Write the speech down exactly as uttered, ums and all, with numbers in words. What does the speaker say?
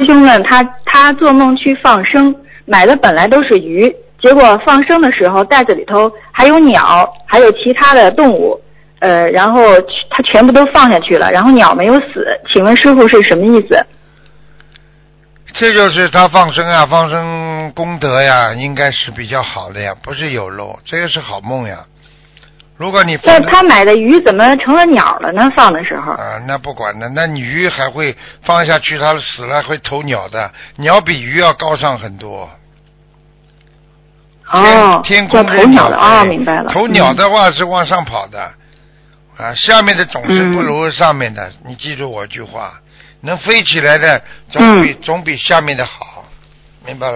师兄问他，他做梦去放生，买的本来都是鱼，结果放生的时候袋子里头还有鸟，还有其他的动物，呃，然后他全部都放下去了，然后鸟没有死，请问师傅是什么意思？ 这就是他放生啊，放生功德呀，应该是比较好的呀，不是有漏，这个是好梦呀。如果你那他买的鱼怎么成了鸟了呢？放的时候啊，那不管的，那鱼还会放下去，它死了会投鸟的，鸟比鱼要高尚很多。 哦， 天空叫投鸟的啊、哦，明白了。 投鸟的话是往上跑的，嗯、啊，下面的总是不如上面的，嗯、你记住我一句话，能飞起来的总比、嗯、总比下面的好，明白了。